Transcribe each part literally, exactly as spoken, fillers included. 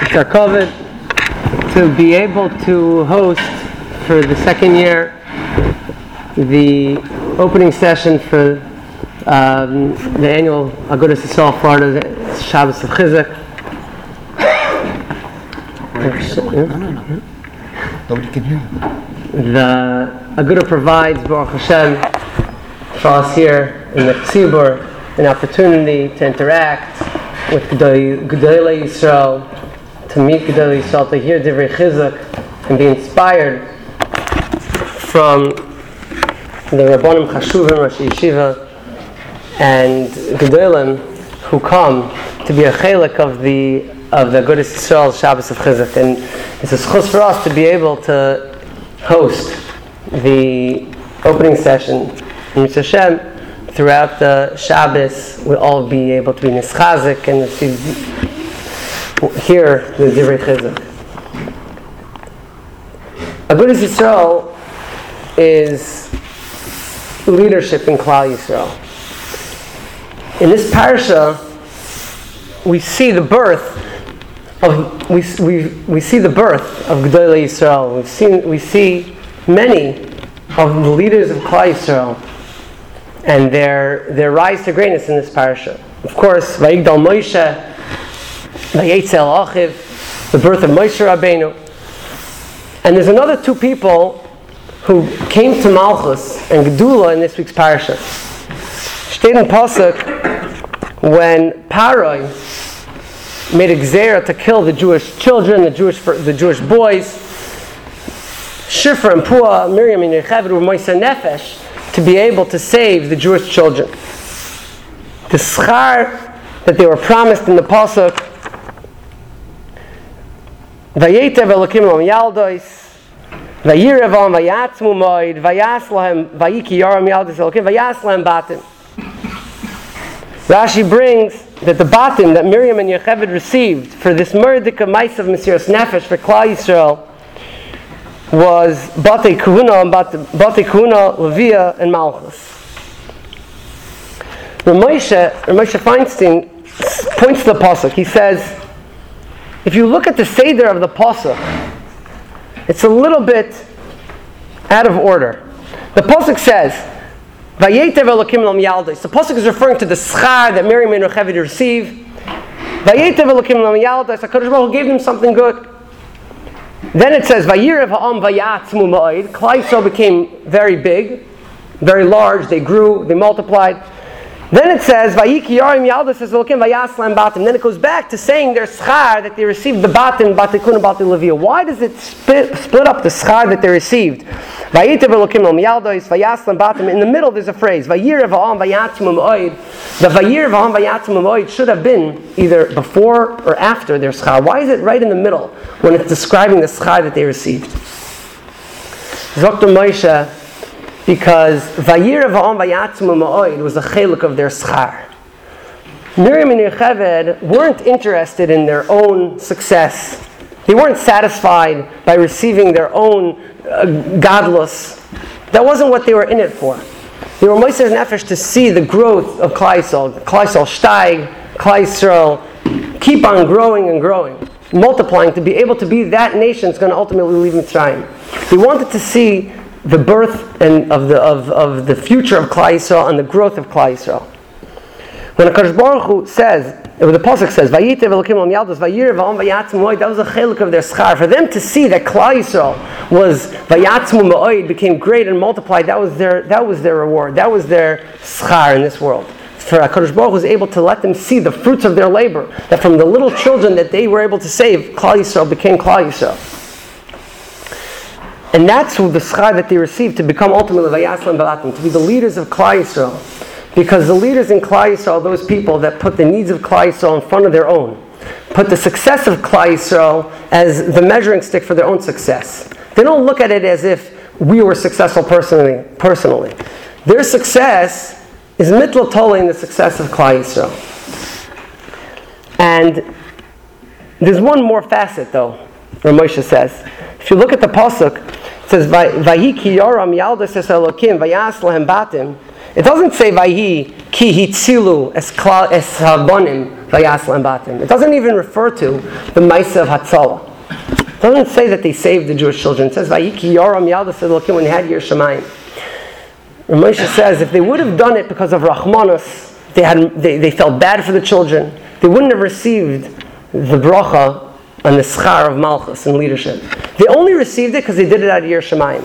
It's our COVID to be able to host for the second year the opening session for um, the annual Agudas Yisrael Florida Shabbos of Chizuk. No, no, no. Nobody can hear you. The Agudah provides, Baruch Hashem, for us here in the Tzibur, an opportunity to interact with Gedolei Yisrael, to meet Gedolei Yisrael, to hear Divrei Chizuk, and be inspired from the Rabbanim Chashuvim, Rosh Yeshiva, and Gedolim who come to be a chelik of the of the Agudas Yisrael Shabbos of Chizuk. And it's a schus for us to be able to host the opening session in Mitzvah Hashem. Throughout the Shabbos, we'll all be able to be nischazik and receive, hear the Divrei Chizuk. Agudas Yisrael is leadership in Klal Yisrael. In this parasha, we see the birth of we we we see the birth of Gedolei Yisrael. We've seen we see many of the leaders of Klal Yisrael and their their rise to greatness in this parasha. Of course, Vayigdal Moshe, Vayetzel Achiv, the birth of Moshe Rabbeinu. And there's another two people who came to Malchus and Gedula in this week's parasha. Steht in Pasuk when Paroi made a gzera to kill the Jewish children, the Jewish the Jewish boys. Shifra and Pua, Miriam and Yocheved were Moisa Nefesh to be able to save the Jewish children. The schar that they were promised in the pasuk, Vayetev Elokim Am Yaldois, Vayirev Am Vayatzmu Moed, Vayas Lahem Vayiki Yaram Yaldois Elokim, Vayas Lahem Batim. Rashi brings that the batim that Miriam and Yocheved received for this murdik of mice of Mesiras Nefesh for Klal Yisrael was Batei Kahuna and Batei Kahuna, Leviah, and Malchus. Ramoshe, Ramoshe Feinstein points to the pasuk. He says, if you look at the seder of the pasuk, it's a little bit out of order. The pasuk says, Vayetev Elokim Lam Yaldos. The pasuk is referring to the schar that Miriam and Yocheved received. Vayetev Elokim Lam Yaldos. HaKadosh Baruch Hu gave them something good. Then it says, Vayirev Ha'am Vayatzmu Ma'od. Klal Yisrael became very big, very large. They grew, they multiplied. Then it says, Vayiki Yarim Yaldos Elokim Vayas Lahem Batim. Then it goes back to saying their schar that they received the batim, Batikuna Bati Leviah. Why does it split, split up the schar that they received? Vayitev Elokim Lam Yaldos Vayas Lahem Batim. In the middle there's a phrase, Vayirev Ha'am Vayatzmu Ma'od. The Vayirev Ha'am Vayatzmu Ma'od should have been either before or after their schar. Why is it right in the middle when it's describing the schar that they received? Doctor Moshe, because Vayirev Ha'am Vayatzmu Ma'od was a chelik of their schar. Miriam and Yocheved weren't interested in their own success. They weren't satisfied by receiving their own uh, godless. That wasn't what they were in it for. They were Moshe Nefesh to see the growth of Klal Yisrael. Klal Yisrael steig, Klal Yisrael keep on growing and growing, multiplying to be able to be that nation that's going to ultimately leave Mitzrayim. They wanted to see the birth and of the of, of the future of Klal Yisrael and the growth of Klal Yisrael. When HaKadosh Baruch Hu says, or the pasuk says, Vayitev Elokim Lam Yaldos Vayirev Ha'am Vayatzmu Ma'od, that was a chelik of their schar. For them to see that Klal Yisrael was Vayatzmu Ma'od, became great and multiplied, that was their that was their reward. That was their schar in this world. For HaKadosh Baruch Hu was able to let them see the fruits of their labor. That from the little children that they were able to save, Klal Yisrael became Klal Yisrael. And that's who the schar that they received to become ultimately Vayas Lahem Batim, to be the leaders of Klal Yisrael. Because the leaders in Klal Yisrael are those people that put the needs of Klal Yisrael in front of their own. Put the success of Klal Yisrael as the measuring stick for their own success. They don't look at it as if we were successful personally. personally. Their success is mitla tola in the success of Klal Yisrael. And there's one more facet though, Ramoshe says. If you look at the pasuk, it says, Vayiki Yoram Yaldos Elokim Vayas Lahem Batim. It doesn't say Vayhi ki hitzilu es habonim vayaslam batim. It doesn't even refer to the Maisa of Hatzalah. It doesn't say that they saved the Jewish children. It says Vayhi ki yoram yaldas elokim when he had Yer Shamayim. And Moshe says if they would have done it because of Rachmanos, they had they, they felt bad for the children, they wouldn't have received the bracha and the schar of Malchus and leadership. They only received it because they did it out of Yer Shamayim.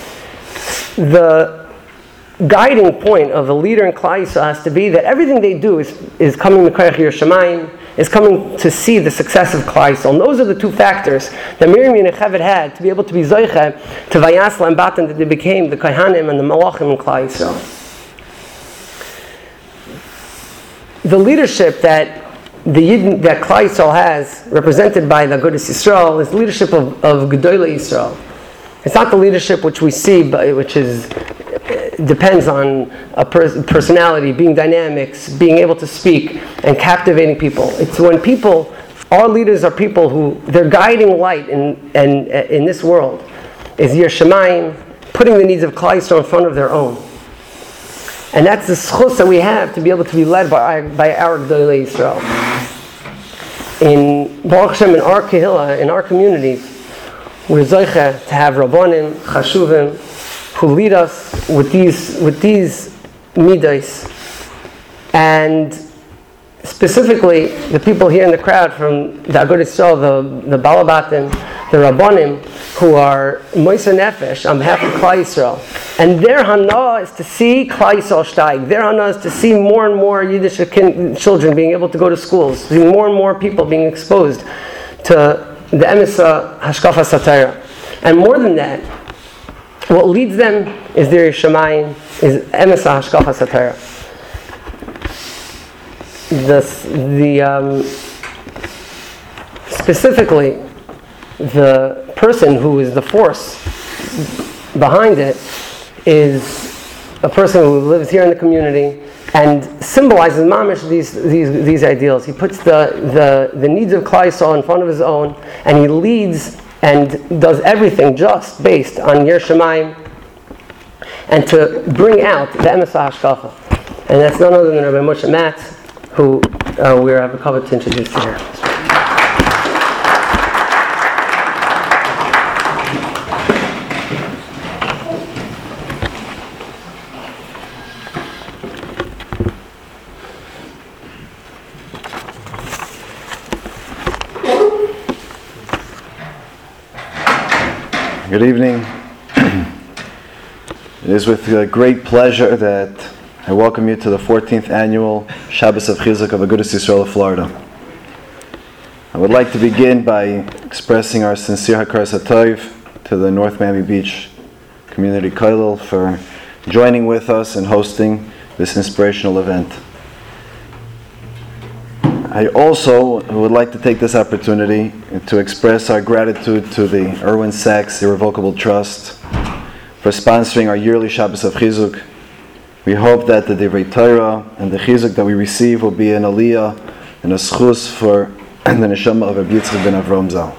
The guiding point of a leader in Klal Yisrael has to be that everything they do is, is coming to Koyach Yer Shamayim, is coming to see the success of Klal Yisrael. And those are the two factors that Miriam and Yocheved had to be able to be Zoiche to Vayasla and Batan, that they became the Kohanim and the Malachim in Klal Yisrael. The leadership that the Yidden, that Klal Yisrael has, represented by the Agudas Yisrael, is the leadership of, of Gedolei Yisrael. It's not the leadership which we see, but which is depends on a per- personality, being dynamics, being able to speak, and captivating people. It's when people, our leaders are people who, their guiding light in in, in this world is Yer Shamayim, putting the needs of Klal Yisrael in front of their own. And that's the schus that we have to be able to be led by our, by our Gedolei Yisrael. In Baruch Hashem, in our kehillah, in our community, we're zoiche to have rabbanim, chashuvim, who lead us with these with these midos, and specifically the people here in the crowd from the Agudas Yisrael, the the balabatim, the rabbanim, who are moiser nefesh on behalf of Klal Yisrael, and their hana is to see Klal Yisrael steig. Their hana is to see more and more Yiddish children being able to go to schools, see more and more people being exposed to the emisa hashkafas hatayra, and more than that, what leads them is their Shamayim, is emisa hashkafas hatayra. The the um, specifically the person who is the force behind it is a person who lives here in the community and symbolizes mamish these these these ideals. He puts the the, the needs of Klal Yisrael in front of his own, and he leads and does everything just based on Yer Shamayim, and to bring out the Emesa Hashkafa. And that's none other than Rabbi Moshe Matz, who uh, we have a cover to introduce here. Good evening. It is with uh, great pleasure that I welcome you to the fourteenth annual Shabbos of Chizuk of Agudas Yisrael of Florida. I would like to begin by expressing our sincere hakaras hatov to the North Miami Beach Community Kollel for joining with us and hosting this inspirational event. I also would like to take this opportunity to express our gratitude to the Irwin Sachs Irrevocable Trust for sponsoring our yearly Shabbos of Chizuk. We hope that the Divrei Torah and the Chizuk that we receive will be an aliyah and a schus for the neshama of Rabbi Yitzchak ben Avraham Zal.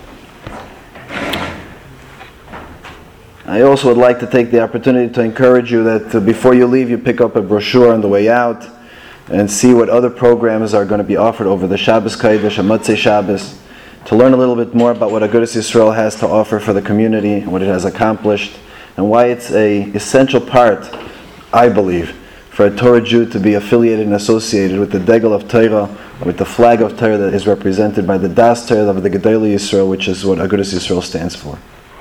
I also would like to take the opportunity to encourage you that uh, before you leave, you pick up a brochure on the way out and see what other programs are going to be offered over the Shabbos Kodesh and Motzei Shabbos, to learn a little bit more about what Agudas Yisrael has to offer for the community and what it has accomplished, and why it's a essential part, I believe, for a Torah Jew to be affiliated and associated with the Degel of Torah, with the flag of Torah that is represented by the Das Torah of the Gedolei Yisrael, which is what Agudas Yisrael stands for.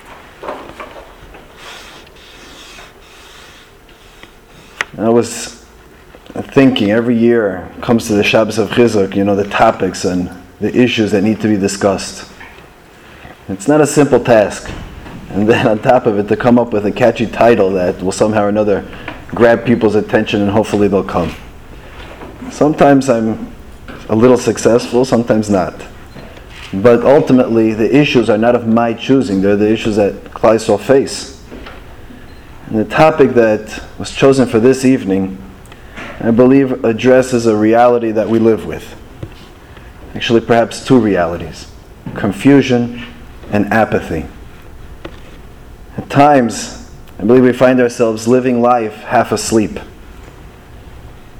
And I was thinking, every year comes to the Shabbos of Chizuk, you know, the topics and the issues that need to be discussed. It's not a simple task. And then on top of it, to come up with a catchy title that will somehow or another grab people's attention and hopefully they'll come. Sometimes I'm a little successful, sometimes not. But ultimately, the issues are not of my choosing. They're the issues that Klal Yisrael face. And the topic that was chosen for this evening, I believe, addresses a reality that we live with. Actually, perhaps two realities: confusion and apathy. At times, I believe we find ourselves living life half asleep.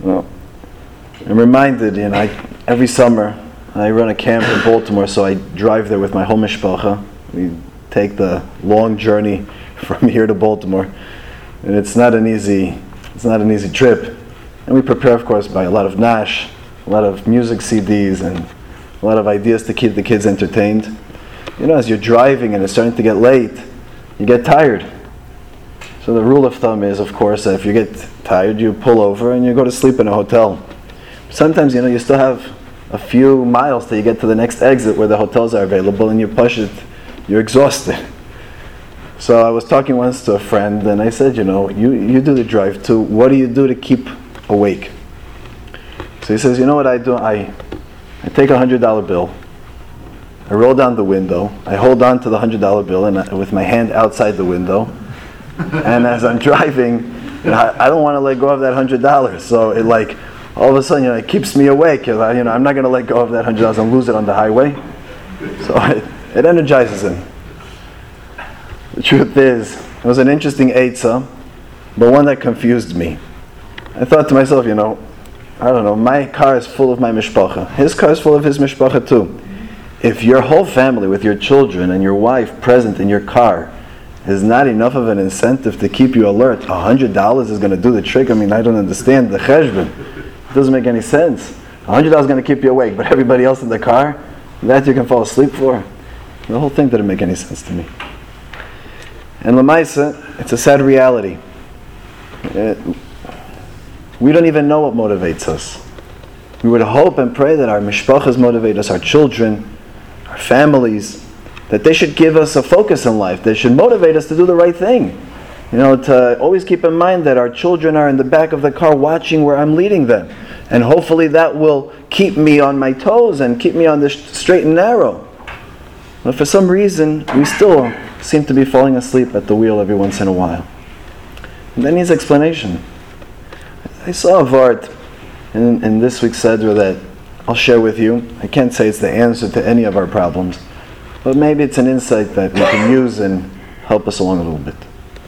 Well, I'm reminded, you know, I, every summer I run a camp in Baltimore, so I drive there with my whole mishpacha. We take the long journey from here to Baltimore, and it's not an easy, it's not an easy trip. And we prepare, of course, by a lot of nash, a lot of music C Ds, and a lot of ideas to keep the kids entertained. You know, as you're driving and it's starting to get late, you get tired. So the rule of thumb is, of course, that if you get tired, you pull over and you go to sleep in a hotel. Sometimes, you know, you still have a few miles till you get to the next exit where the hotels are available, and you push it, you're exhausted. So I was talking once to a friend, and I said, you know, you, you do the drive too. What do you do to keep awake? So he says, you know what I do? I, I take a hundred dollar bill. I roll down the window. I hold on to the hundred dollar bill and I, with my hand outside the window. And as I'm driving, you know, I, I don't want to let go of that hundred dollars. So it like all of a sudden, you know, it keeps me awake. You know, I'm not going to let go of that hundred dollars and lose it on the highway. So it, it energizes him. The truth is, it was an interesting eitzah, but one that confused me. I thought to myself, you know, I don't know, my car is full of my mishpacha. His car is full of his mishpacha too. If your whole family with your children and your wife present in your car is not enough of an incentive to keep you alert, a hundred dollars is going to do the trick. I mean, I don't understand the cheshbon. It doesn't make any sense. A hundred dollars is going to keep you awake, but everybody else in the car, that you can fall asleep for. The whole thing didn't make any sense to me. And Lamaisa, it's a sad reality. It, we don't even know what motivates us. We would hope and pray that our mishpachas motivate us, our children, our families, that they should give us a focus in life. They should motivate us to do the right thing. You know, to always keep in mind that our children are in the back of the car watching where I'm leading them. And hopefully that will keep me on my toes and keep me on the straight and narrow. But for some reason, we still seem to be falling asleep at the wheel every once in a while. And that needs explanation. I saw a vart in, in this week's Sedra that I'll share with you. I can't say it's the answer to any of our problems, but maybe it's an insight that we can use and help us along a little bit.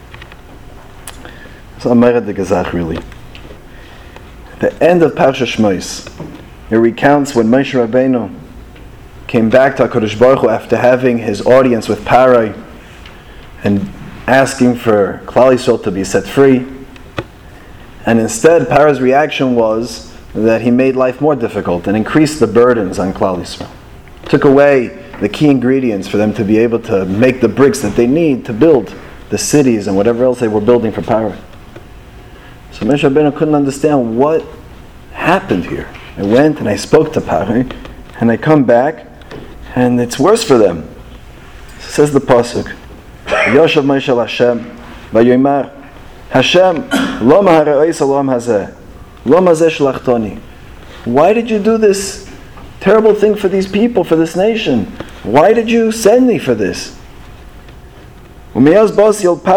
So Ameret de Gezach, really. At the end of Parsha Shmos, it recounts when Moshe Rabbeinu came back to HaKadosh Baruch Hu after having his audience with Parai and asking for Klal Yisrael to be set free. And instead, Parai's reaction was that he made life more difficult and increased the burdens on Klal Yisrael. Took away the key ingredients for them to be able to make the bricks that they need to build the cities and whatever else they were building for Parai. So Moshe Rabbeinu couldn't understand what happened here. I went and I spoke to Parai, and I come back, and it's worse for them. Says the pasuk, Yoshav Moshe el Hashem, Vayomer, Hashem, lo mahareis olam hazeh, lo mazeh shlachtoni. Why did you do this terrible thing for these people, for this nation? Why did you send me for this? When I arrived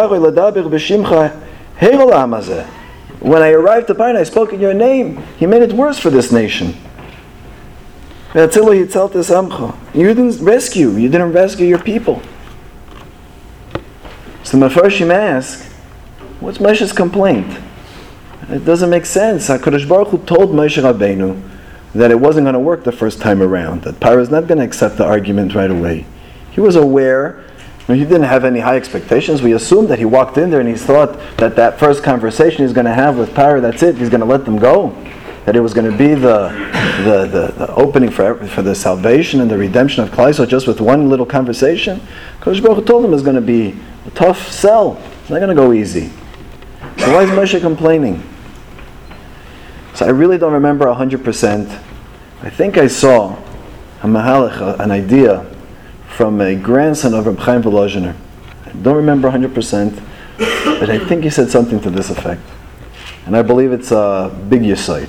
to Parai and I spoke in your name, he made it worse for this nation. You didn't rescue, you didn't rescue your people. So the Mefarshim ask, what's Moshe's complaint? It doesn't make sense. HaKadosh Baruch Hu told Moshe Rabbeinu that it wasn't going to work the first time around, that Parai is not going to accept the argument right away. He was aware, he didn't have any high expectations. We assumed that he walked in there and he thought that that first conversation he's going to have with Parai, that's it, he's going to let them go. That it was going to be the the, the, the opening for for the salvation and the redemption of Klal Yisrael just with one little conversation. HaKadosh Baruch Hu told him it was going to be a tough sell. It's not going to go easy. So why is Moshe complaining? So I really don't remember one hundred percent. I think I saw a mahalach, an idea from a grandson of Reb Chaim Volozhiner. I don't remember one hundred percent, but I think he said something to this effect. And I believe it's a big yesod.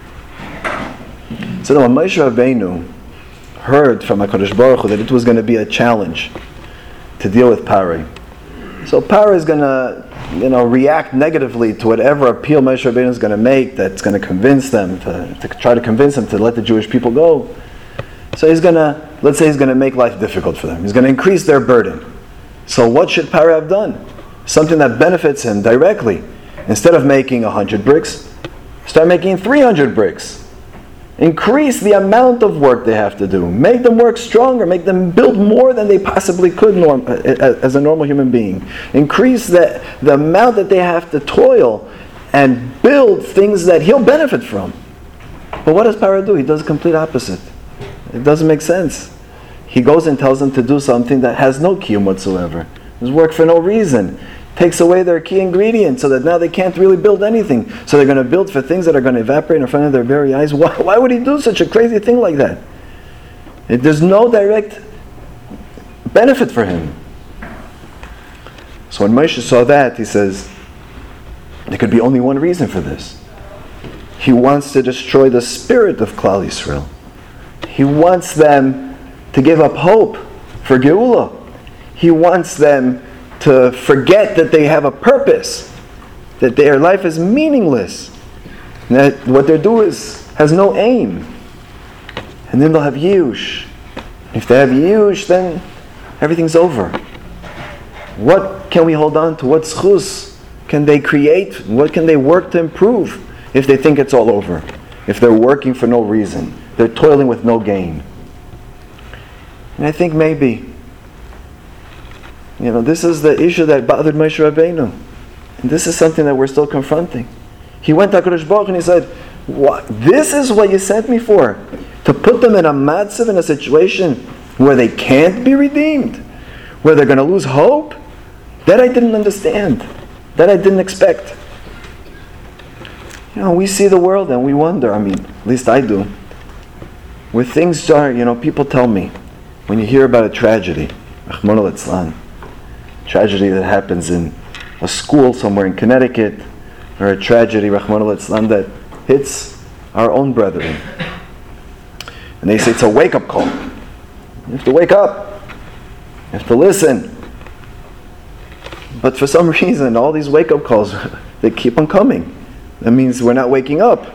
So when Moshe Rabbeinu heard from HaKadosh Baruch Hu that it was going to be a challenge to deal with Parai, so Parai is going to, you know, react negatively to whatever appeal Moshe Rabbeinu is going to make that's going to convince them, to, to try to convince them to let the Jewish people go. So he's going to, let's say he's going to make life difficult for them. He's going to increase their burden. So what should Parai have done? Something that benefits him directly. Instead of making a hundred bricks, Start making three hundred bricks. Increase the amount of work they have to do. Make them work stronger. Make them build more than they possibly could norm, as a normal human being. Increase the, the amount that they have to toil and build things that he'll benefit from. But what does Paro do? He does the complete opposite. It doesn't make sense. He goes and tells them to do something that has no kiyum whatsoever. It's work for no reason. Takes away their key ingredient so that now they can't really build anything. So they're going to build for things that are going to evaporate in front of their very eyes. Why, why would he do such a crazy thing like that? It, there's no direct benefit for him. So when Moshe saw that, he says, there could be only one reason for this. He wants to destroy the spirit of Klal Yisrael. He wants them to give up hope for Geula. He wants them to forget that they have a purpose, that their life is meaningless, that what they do is has no aim. And then they'll have Yush. If they have Yush, then everything's over. What can we hold on to? What schus can they create? What can they work to improve if they think it's all over? If they're working for no reason, they're toiling with no gain. And I think maybe, you know, this is the issue that bothered Moshe Rabbeinu. And this is something that we're still confronting. He went to HaKadosh Baruch Hu and he said, what? This is what you sent me for? To put them in a matzav, in a situation where they can't be redeemed? Where they're going to lose hope? That I didn't understand. That I didn't expect. You know, we see the world and we wonder, I mean, at least I do. Where things are, you know, people tell me, when you hear about a tragedy, Rachmana litzlan, tragedy that happens in a school somewhere in Connecticut, or a tragedy, Rachmana litzlan, that hits our own brethren. And they say it's a wake-up call. You have to wake up. You have to listen. But for some reason, all these wake-up calls, they keep on coming. That means we're not waking up.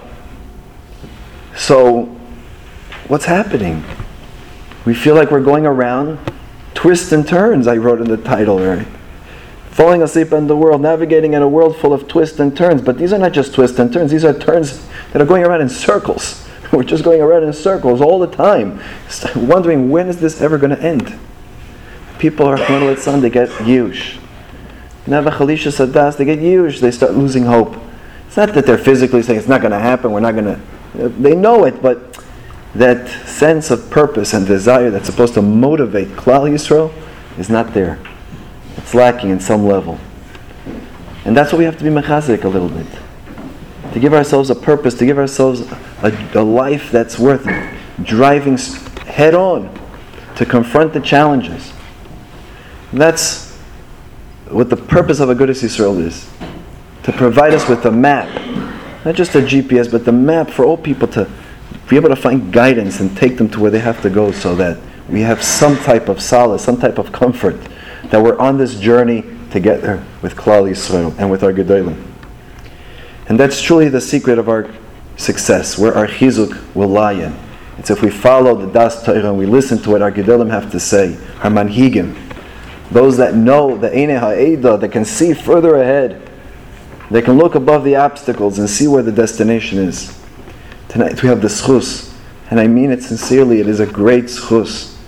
So, what's happening? We feel like we're going around twists and turns, I wrote in the title, right? Falling asleep in the world, navigating in a world full of twists and turns. But these are not just twists and turns, these are turns that are going around in circles. We're just going around in circles all the time, wondering when is this ever going to end? People are Chon they get yush. Nava Chalisha Sadas, they get yush, they start losing hope. It's not that they're physically saying it's not going to happen, we're not going to... They know it, but that sense of purpose and desire that's supposed to motivate Klal Yisrael is not there. It's lacking in some level. And that's what we have to be mechazik a little bit. To give ourselves a purpose, to give ourselves a, a life that's worth driving head on, to confront the challenges. And that's what the purpose of Agudas Yisrael is. To provide us with a map, not just a G P S, but the map for all people to be able to find guidance and take them to where they have to go, so that we have some type of solace, some type of comfort, that we're on this journey to get there with Klal Yisrael and with our Gedolim. And that's truly the secret of our success, where our chizuk will lie in. It's if we follow the Das Torah and we listen to what our Gedolim have to say, our manhigim, those that know the Einei Ha'edah, that can see further ahead, they can look above the obstacles and see where the destination is. Tonight we have the schus, and I mean it sincerely, it is a great schus.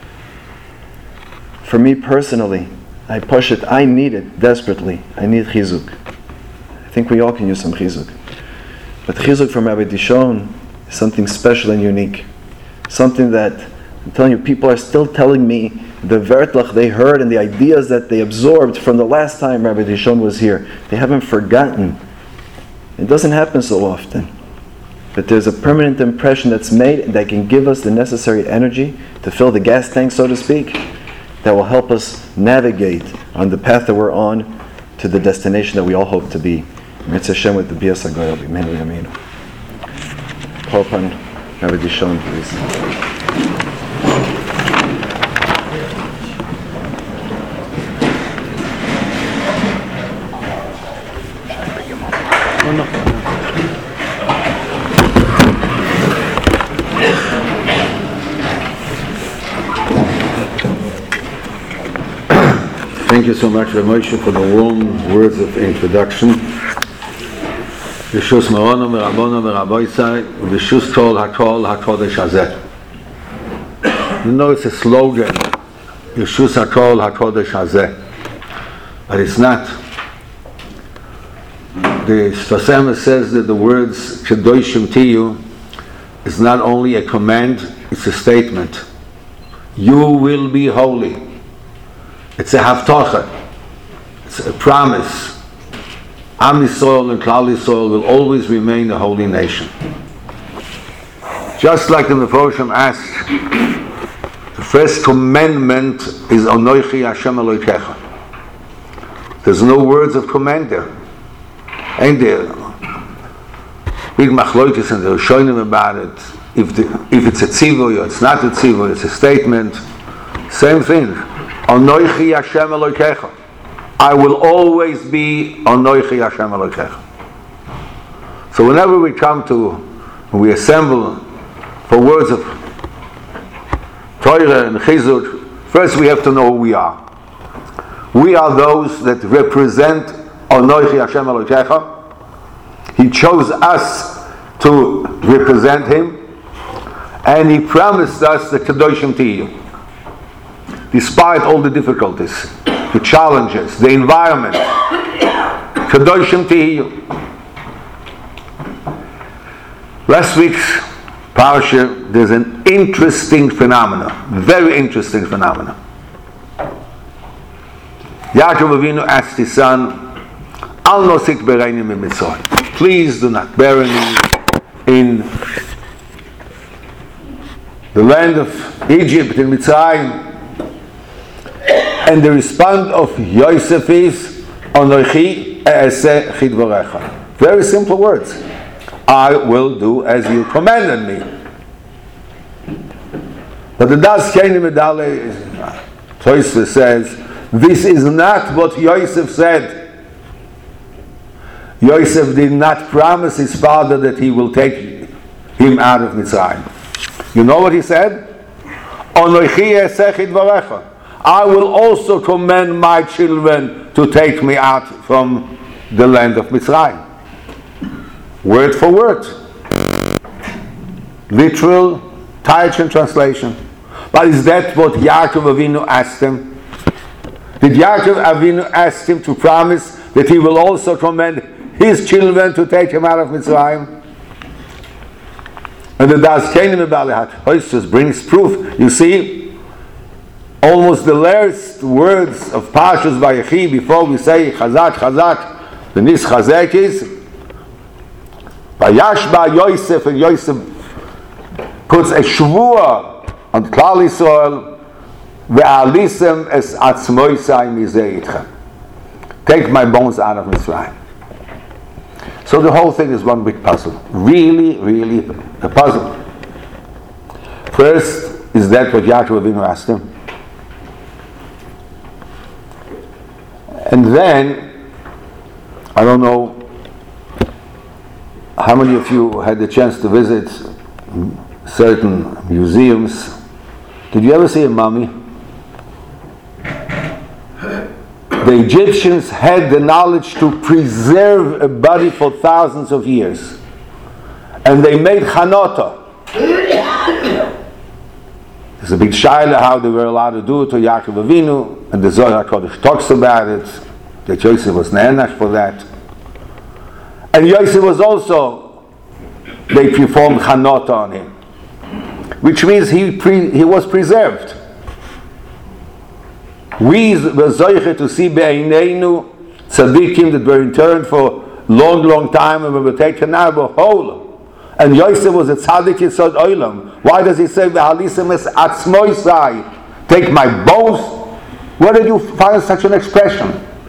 For me personally, I push it, I need it desperately. I need chizuk. I think we all can use some chizuk. But chizuk from Rabbi Dishon is something special and unique. Something that, I'm telling you, people are still telling me the vertlach they heard and the ideas that they absorbed from the last time Rabbi Dishon was here. They haven't forgotten. It doesn't happen so often. But there's a permanent impression that's made that can give us the necessary energy to fill the gas tank, so to speak, that will help us navigate on the path that we're on to the destination that we all hope to be. Mitzvah Hashem with the Bias HaGoyal, B'menu Yameinu. Call upon Rabbi Dishon, please. Thank you so much, Rabbi Moshe, for the warm words of introduction. Rishus Morono Merabono Meraboisai, Rishus Kol HaKol HaKodesh Hazeh. You know it's a slogan, Rishus HaKol HaKodesh Hazeh, but it's not. The Sfas Emes says that the words Kedoshim Tiyu is not only a command, it's a statement. You will be holy. It's a Haftocha. It's a promise. Am Yisrael and Klal Yisrael will always remain a holy nation. Just like the Meforshim asked, the first commandment is Anochi Hashem Elokecha. There's no words of command there. Ain't there? Big machloikis and they're showing them about it. If, the, if it's a tzivoy or it's not a tzivoy, it's a statement. Same thing. Anochi Hashem Elokecha. I will always be Anochi Hashem Elokecha. So whenever we come to, when we assemble for words of Torah and Chizuk, first we have to know who we are. We are those that represent Anochi Hashem Elokecha. He chose us to represent Him, and He promised us the Kedoshim Tiyu. Despite all the difficulties, the challenges, the environment, Kedoshim Tiyu. Last week's parasha, there's an interesting phenomenon, very interesting phenomenon. Yaakov Avinu asked his son, Al nosik bereini mitzrayim. Please do not bury me in the land of Egypt, in Mitzrayim. And the response of Yosef is, Anochi e'aseh chidvorecha. Very simple words. I will do as you commanded me. But the Das Keni Medale, Tosfos says, this is not what Yosef said. Yosef did not promise his father that he will take him out of Mitzrayim. You know what he said? Anochi e'aseh chidvorecha. I will also command my children to take me out from the land of Mitzrayim. Word for word. Literal, Taichin translation. But is that what Yaakov Avinu asked him? Did Yaakov Avinu ask him to promise that he will also command his children to take him out of Mitzrayim? And the Das Keni Medale Tosfos brings proof. You see, almost the last words of Parshas Vayechi before we say Chazak, Chazak, the Nis Chazek is Vayashba Yosef, and Yosef puts a shvua on Klal Yisrael, Ve'alisem es atzmoisai mizeh itchem. Take my bones out of Mitzrayim. So the whole thing is one big puzzle. Really, really a puzzle. First, is that what Yaakov Avinu asked him? And then, I don't know how many of you had the chance to visit certain museums. Did you ever see a mummy? The Egyptians had the knowledge to preserve a body for thousands of years. And they made chanota. There's a big shaila how they were allowed to do it to Yaakov Avinu, and the Zohar HaKodesh talks about it, that Yosef was ne'enach for that. And Yosef was also, they performed chanota on him, which means he pre, he was preserved. We were zoiche to see be'eineinu tzaddikim that were interned for long, long time and were taken out of whole. And Yosef was a tzaddik yisod olam. Why does he say ve'halisem es atzmoisai? Take my bones? Where did you find such an expression?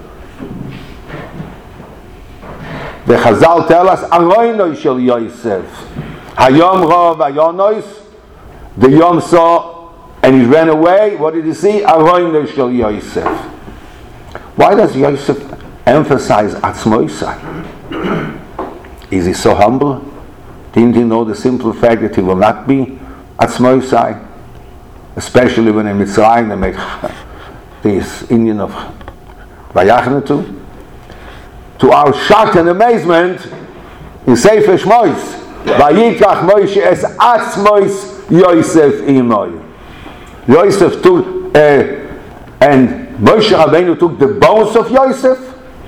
The Chazal tell us aroinoi shel Yosef hayom ra vayonois. The Yom saw and he ran away. What did he see? Aroinoi shel Yosef. Why does Yosef emphasize atzmoisai? Is he so humble? Didn't he know the simple fact that he will not be atzmoisai? Especially when in Mitzrayim they make this Indian of Vayachnetu. To our shock and amazement, in Sefer Shmois, Vayikach Moshe es atzmois Yosef imoy. Yosef took, uh, and Moshe Rabbeinu took the bones of Yosef.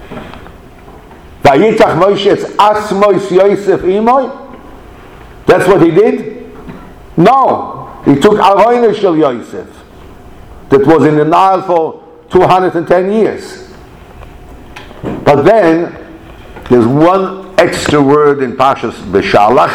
Vayikach Moshe es atzmois Yosef imoy. That's what he did? No. He took Aroinu shel Yosef, that was in the Nile for two hundred ten years. But then, there's one extra word in Pashas Beshalach.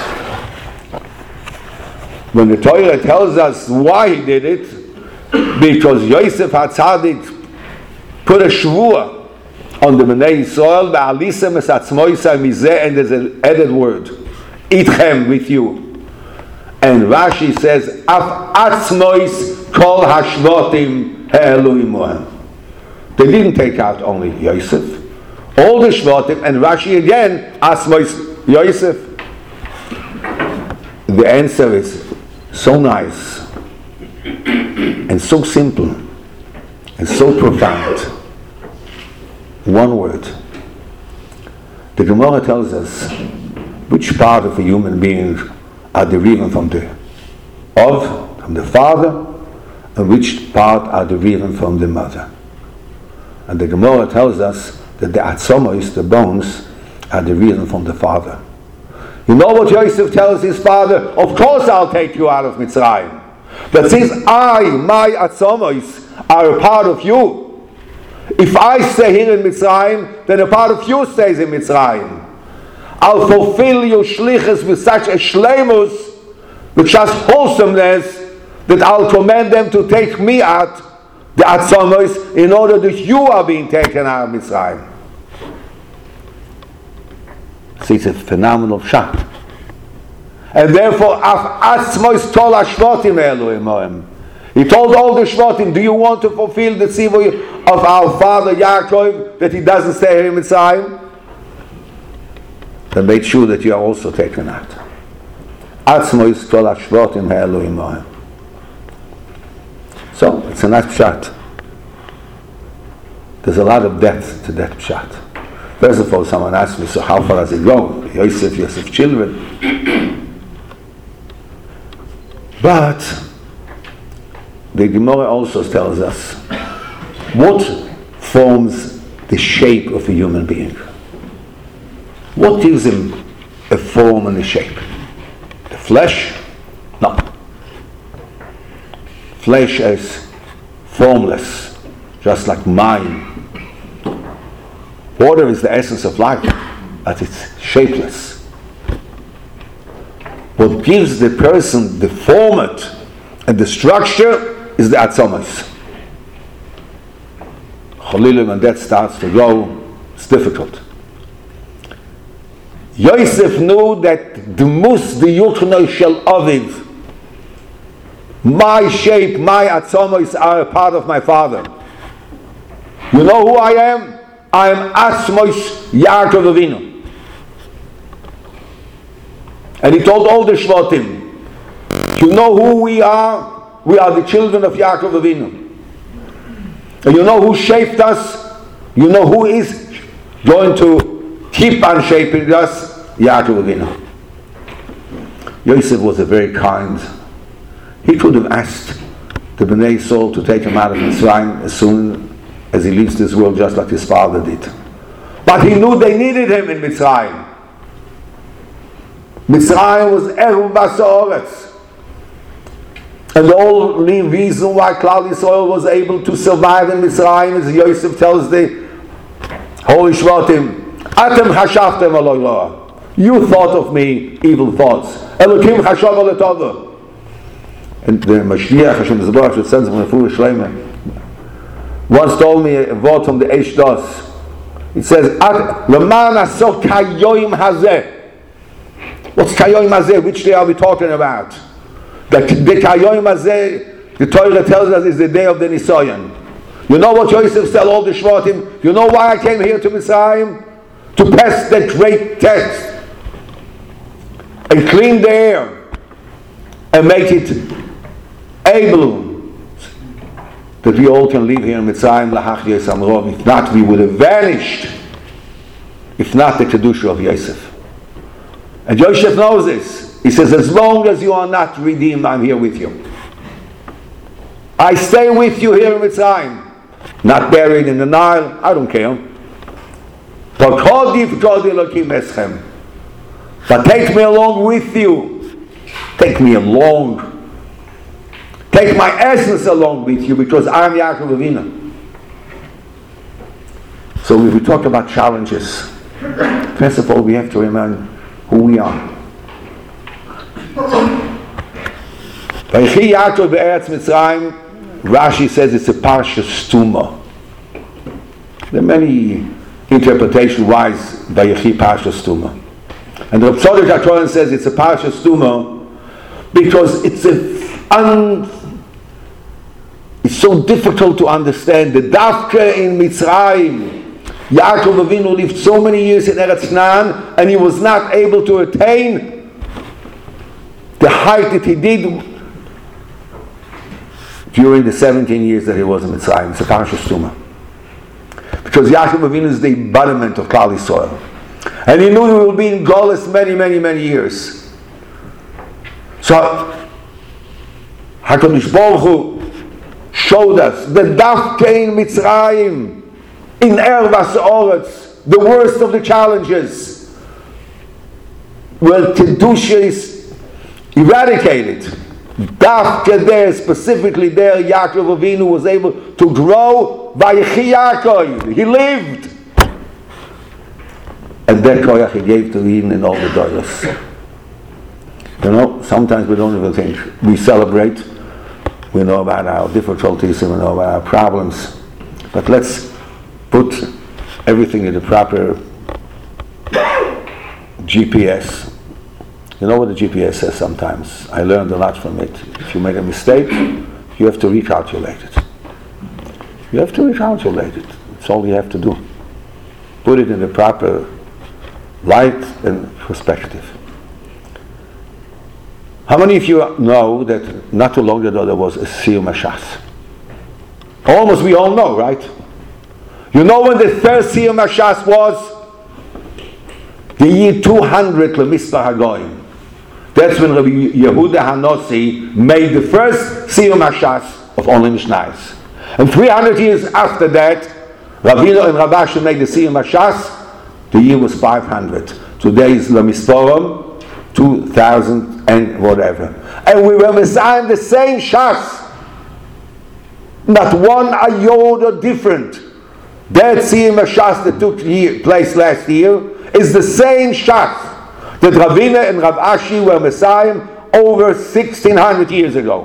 When the Torah tells us why he did it, because Yosef HaTzadik put a shvua on the Bnei Yisrael, Ba'alisa mesatzmoisa mizeh, and there's an added word, itchem, with you. And Rashi says, Af atzmois kol hashvotim he'elu imohem. They didn't take out only Yosef, all the shvotim, and Rashi again, atzmois Yosef. The answer is so nice, and so simple, and so profound. One word. The Gemara tells us which part of a human being are derived from the of, from the father, and which part are derived from the mother. And the Gemara tells us that the atzomos, the bones, are derived from the father. You know what Yosef tells his father? Of course I'll take you out of Mitzrayim. But since I, my atzomos, are a part of you, if I stay here in Mitzrayim, then a part of you stays in Mitzrayim. I'll fulfill your shlichus with such a shleimus, with such wholesomeness, that I'll command them to take me out, the atzomos, in order that you are being taken out of Mitzrayim. See, it's a phenomenal shot. And therefore, atzmos tol hashvotim elu imohem. He told all the shvotim, do you want to fulfill the tzivui of our father Yaakov, that he doesn't stay here in Mitzrayim? Then make sure that you are also taken out. Atzmos tol hashvotim elu imohem. So, it's a nice shot. There's a lot of depth to that shot. First of all, someone asked me, so how far does it go? Yosef, Yosef's children. But the Gemara also tells us what forms the shape of a human being. What gives him a form and a shape? The flesh? No. Flesh is formless, just like mine. Water is the essence of life, but it's shapeless. What gives the person the format and the structure is the atzomos. Cholilim, when that starts to go, it's difficult. Yosef knew that the mus the yuchno shel aviv, my shape, my atzomos are a part of my father. You know who I am? I am Atzmos Yaakov Avinu. And he told all the Shvatim, you know who we are? We are the children of Yaakov Avinu. And you know who shaped us? You know who is going to keep on shaping us? Yaakov Avinu. Yosef was a very kind. He could have asked the Bnei Yisrael to take him out of Mitzrayim as soon as he leaves this world, just like his father did. But he knew they needed him in Mitzrayim. Mitzrayim was Eruv Basa'oretz. And the only reason why Klal Yisrael was able to survive in Mitzrayim, as Yosef tells the Holy Shvatim, Atem chashaftem aloi loa. You thought of me evil thoughts. Elokim chashav al letova. And the Mashiach Hashem Zebach should send him a foolish shleimah. Once told me a word from the Eish Das. It says, L'man asok kayoim hazeh. What's kayoim hazeh? Which day are we talking about? The, the kayoim hazeh, the Torah tells us, is the day of the Nisayon. You know what Yosef tell all the Shvatim? You know why I came here to Mitzrayim? To pass that great test. And clean the air. And make it able that we all can live here in Mitzrayim lahachya samrov. If not, we would have vanished. If not the kedusha of Yosef. And Yosef knows this. He says, as long as you are not redeemed, I'm here with you. I stay with you here in Mitzrayim. Not buried in the Nile, I don't care. But take me along with you. Take me along. Take my essence along with you, because I'm Yaakov Avinu. So if we talk about challenges, first of all we have to remember who we are. Vayechi Yaakov be'eretz Mitzrayim, Rashi says it's a parsha stuma. There are many interpretations why it's Vayechi parsha stuma. And Reb Tzadok HaKohen says it's a parsha stuma because it's a un, it's so difficult to understand. The Dafka in Mitzrayim, Yaakov Avinu lived so many years in Eretz Canaan, and he was not able to attain the height that he did during the seventeen years that he was in Mitzrayim. It's a parsha stuma. Because Yaakov Avinu is the embodiment of Klal Yisrael. And he knew he will be in Golus many, many, many years. So, HaKadosh Baruch Hu showed us the Dafka in Mitzrayim, in Ervas Oretz, the worst of the challenges, where Kedusha is eradicated. Dafka there, specifically there, Yaakov Avinu was able to grow. Vayechi Yaakov, he lived. And that koyach he gave to Eden in all the dollars. You know, sometimes we don't even think. We celebrate, we know about our difficulties and we know about our problems. But let's put everything in the proper G P S. You know what the G P S says sometimes? I learned a lot from it. If you make a mistake, you have to recalculate it. You have to recalculate it. That's all you have to do. Put it in the proper light and perspective. How many of you know that not too long ago there was a Siyum HaShas? Almost we all know, right? You know when the first Siyum HaShas was? The year two hundred L'Mispa HaGoyim. That's when Rabbi Yehuda HaNossi made the first Siyum HaShas of only Mishnayos. And three hundred years after that, Ravina and Rabashi made the Siyum HaShas. The year was five hundred. Today is L'Misporim, two thousand and whatever. And we were Messiah the same Shas. Not one iota different. That Siyum HaShas that took year, place last year is the same Shas that Ravina and Rav Ashi were Messiah over sixteen hundred years ago.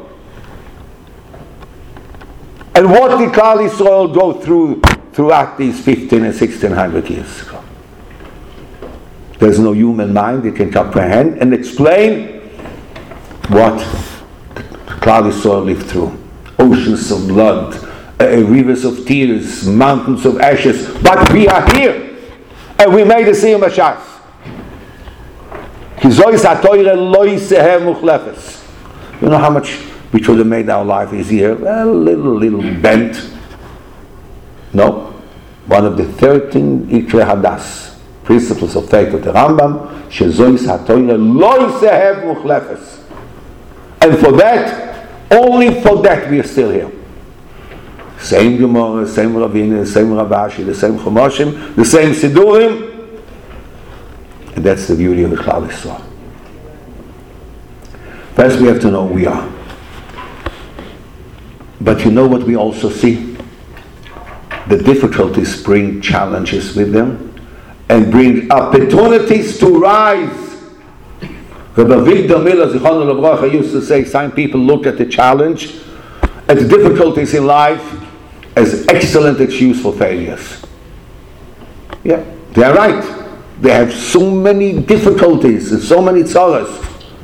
And what did Klal Yisrael go through throughout these fifteen and sixteen hundred years ago? There's no human mind that can comprehend and explain what Klal Yisrael lived through. Oceans of blood, uh, rivers of tears, mountains of ashes. But we are here, and we made a Siyum HaShas. You know how much we should have made our life easier? A little, little bent. No. One of the thirteen Ikre Hadas, principles of faith of the Rambam, Shezois HaToyre Lo Yisehev Muchlefes. And for that, only for that we are still here. Same Gemara, same Ravina, same Rabashi, the same Chumoshim, the same Sidurim. And that's the beauty of the Klal Yisrael. First we have to know who we are. But you know what we also see? The difficulties bring challenges with them and bring opportunities to rise. Rabbi Avigdor Miller Zichrono Livracha used to say, some people look at the challenge, at the difficulties in life, as excellent excuse for failures. Yeah, they are right. They have so many difficulties and so many tzaras.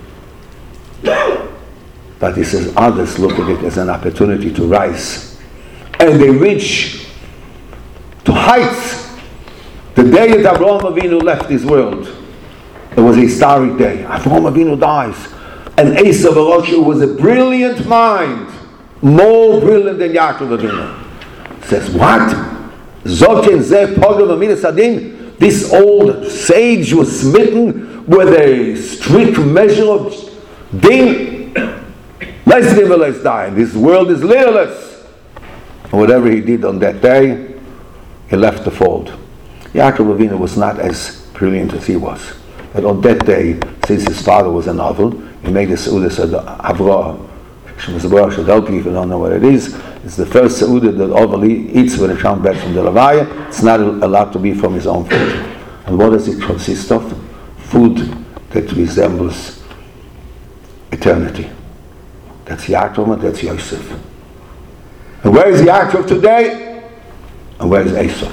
But he says others look at it as an opportunity to rise. And they reach to heights. The day that Avraham Avinu left this world, it was a historic day. Avraham Avinu dies. And Esav Aroshu was a brilliant mind, more brilliant than Yaakov Avinu. Says, what? Zoken Zeh Pogrom Aminas Adin? This old sage was smitten with a strict measure of din. Less din, less die. This world is leaderless. And whatever he did on that day, he left the fold. Yaakov Avinu was not as brilliant as he was. But on that day, since his father was a novel, he made a Seudah, said, Avraham, Shemazabah should help you if you don't know what it is. It's the first Seudah that Ovali eats when it comes back from the Levaya. It's not allowed to be from his own food. And what does it consist of? Food that resembles eternity. That's Yaakov and that's Yosef. And where is Yaakov today? And where is Esav?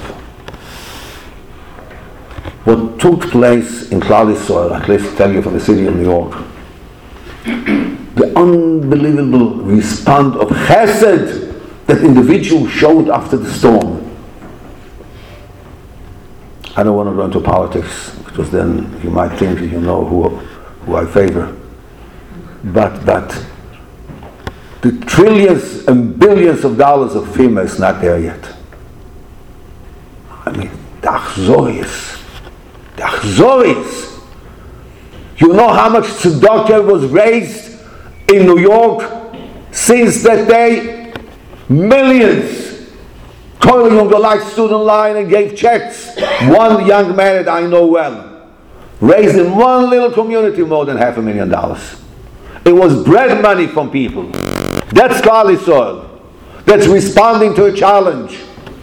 What took place in Klal Yisrael, at least tell you from the city of New York, the unbelievable response of chesed that individual showed after the storm. I don't want to go into politics, because then you might think you know who, who I favor. But, but the trillions and billions of dollars of FEMA is not there yet. I mean, the achzoris. The achzoris. You know how much tzedakah was raised in New York since that day? Millions. Toiling on the light student line and gave checks. One young man that I know well raised in one little community more than half a million dollars. It was bread money from people. That's Klal Yisrael. That's responding to a challenge.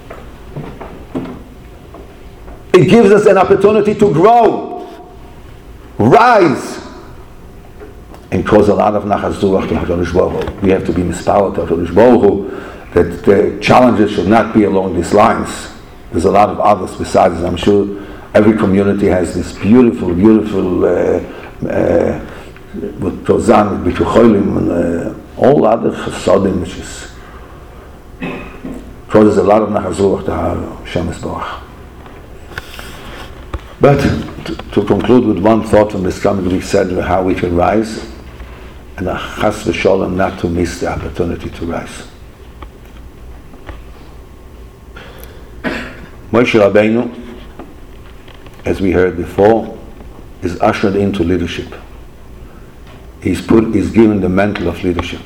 It gives us an opportunity to grow, rise, and cause a lot of nachas ruach to HaKadosh Baruch Hu. We have to be mispalel to HaKadosh Baruch Hu that the challenges should not be along these lines. There's a lot of others besides. I'm sure every community has this beautiful, beautiful uh, uh, with Tozan, with Bitucholim, and uh, all other chasadim, which is causes a lot of nachas ruach to Hashem Yisborach. But to, to conclude with one thought from this comment, we said how we can rise, and chas v'sholem not to miss the opportunity to rise. Moshe Rabbeinu, as we heard before, is ushered into leadership. He's put, he's given the mantle of leadership.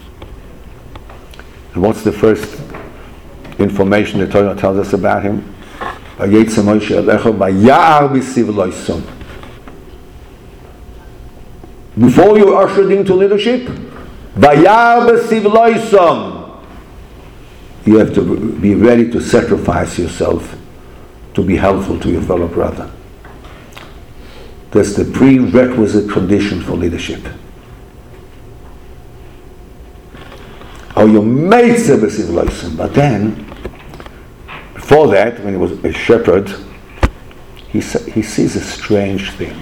And what's the first information the Torah tells us about him? Vayetze Moshe Elecha vayar b'siv loisom. Before you're ushered into leadership, vayar b'siv loisom. You have to be ready to sacrifice yourself to be helpful to your fellow brother. That's the prerequisite condition for leadership. Or you made b'siv loisom, but then before that, when he was a shepherd, he, he sees a strange thing.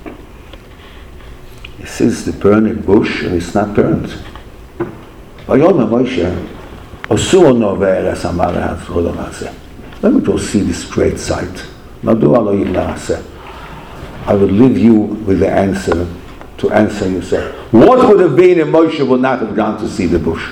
He sees the burning bush and it's not burned. Let me go see this great sight. I would leave you with the answer to answer yourself. What would have been if Moshe would not have gone to see the bush?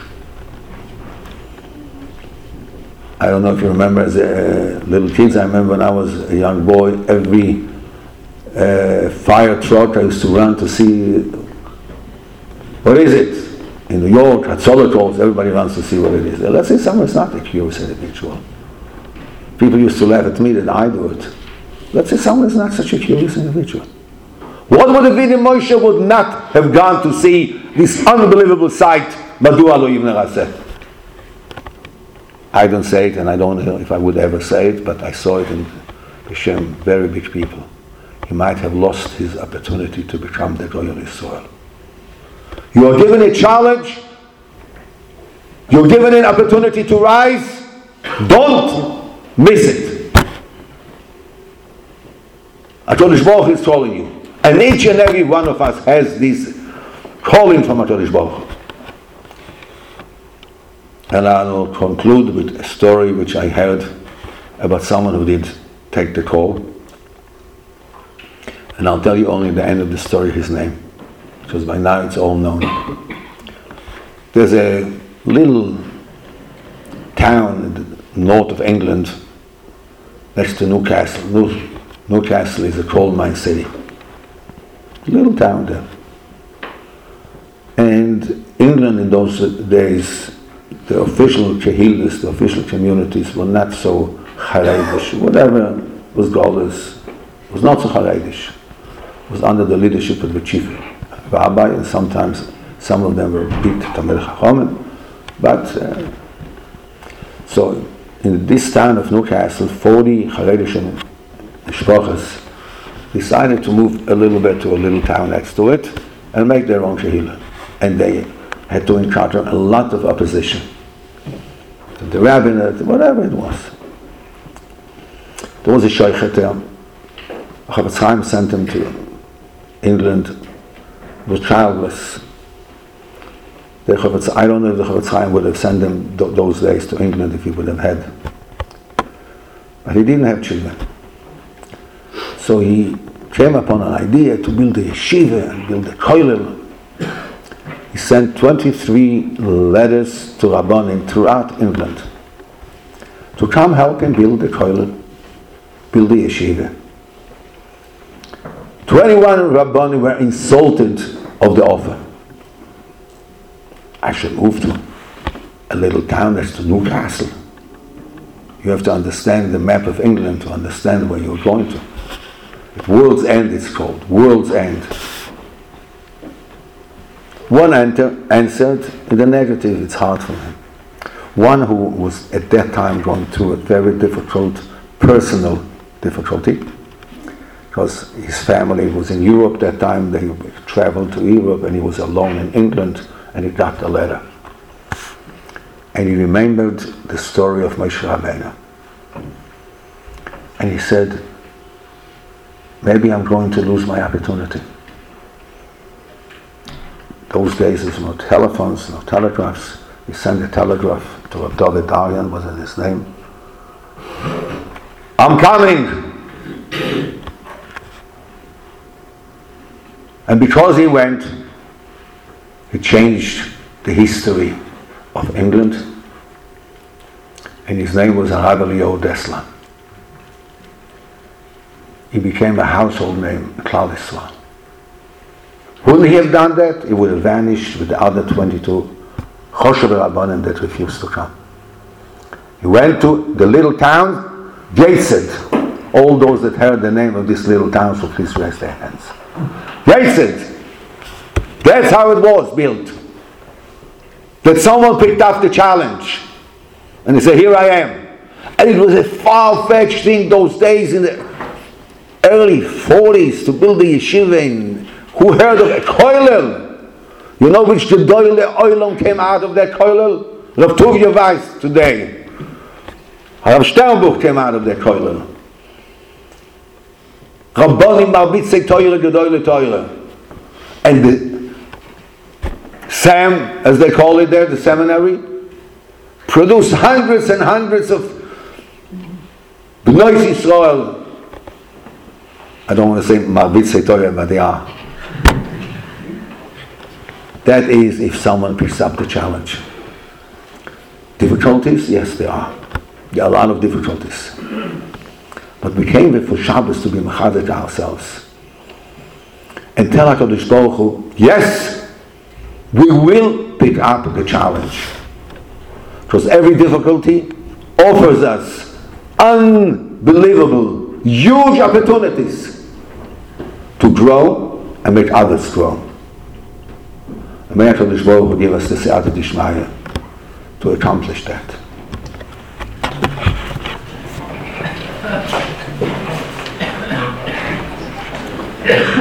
I don't know if you remember as a, uh, little kids, I remember when I was a young boy, every uh, fire truck I used to run to see, what is it? In New York, at Solotals, everybody runs to see what it is. Let's say somewhere it's not a curious individual. People used to laugh at me that I do it. Let's say someone is not such a curious individual. What would have been if Moshe would not have gone to see this unbelievable sight? Madua lo yivnei raseh. I don't say it, and I don't know if I would ever say it, but I saw it in Hashem, very big people. He might have lost his opportunity to become the Goy of Israel. You are given a challenge. You're given an opportunity to rise. Don't miss it. HaKadosh Baruch Hu is calling you. And each and every one of us has this calling from HaKadosh Baruch Hu. And I will conclude with a story which I heard about someone who did take the call. And I'll tell you only the end of the story, his name, because by now it's all known. There's a little town in the north of England next to Newcastle. New, Newcastle is a coal mine city. little town there. And England in those days, the official Kehillas, the official communities were not so Haredish. Whatever was Golas was not so Haredish. It was under the leadership of the chief rabbi, and sometimes some of them were big Tamil Chachamim. But, uh, so in this town of Newcastle, forty Haredish mishpachas decided to move a little bit to a little town next to it and make their own Kehillah. And they had to encounter a lot of opposition. The rabbinate, whatever it was. There was a sheikh there. Chofetz Chaim sent him to England. He was childless. The Chofetz, I don't know if the Chofetz Chaim would have sent him th- those days to England if he would have had. But he didn't have children. So he came upon an idea to build a yeshiva and build a kollel. He sent twenty-three letters to Rabbanim throughout England to come help him build the kollel, build the yeshiva. twenty-one Rabbanim were insulted of the offer. I should move to a little town next to Newcastle. You have to understand the map of England to understand where you're going to. World's End it's called, World's End. One enter, answered in the negative, it's hard for him. One who was at that time going through a very difficult personal difficulty, because his family was in Europe that time, they traveled to Europe and he was alone in England, and he got the letter. And he remembered the story of Moshe Rabbeinu. And he said, maybe I'm going to lose my opportunity. Those days there was no telephones, no telegraphs. He sent a telegraph to Rav David Daryan, was it his name? I'm coming! And because he went, he changed the history of England, and his name was Rav Eliyahu Dessler. He became a household name in Klal Yisrael. Wouldn't he have done that? He would have vanished with the other twenty-two Choshev Rabbanim that refused to come. He went to the little town, Yesod. All those that heard the name of this little town, so please raise their hands. Yesod. That's how it was built. That someone picked up the challenge and he said, here I am. And it was a far-fetched thing those days in the early forties to build a yeshiva in. Who heard of a kollel? You know which the Doyle Oilon came out of that kollel? Rav Tuvia Weiss today. Rav Sternbuch came out of that kollel. Rabbanim Marbitzei Toyle Gedoyle Toyle. And the Sam, as they call it there, the seminary, produced hundreds and hundreds of B'nai Yisrael. I don't want to say Marbitzei Toyle, but they are. That is if someone picks up the challenge. Difficulties? Yes, there are. There are a lot of difficulties. But we came here for Shabbos to be mechadet ourselves. And tell HaKadosh Baruch Hu, yes, we will pick up the challenge. Because every difficulty offers us unbelievable, huge opportunities to grow and make others grow. And may HaKadosh Baruch Hu give us the Siyata Dishmaya to accomplish that. Yeah.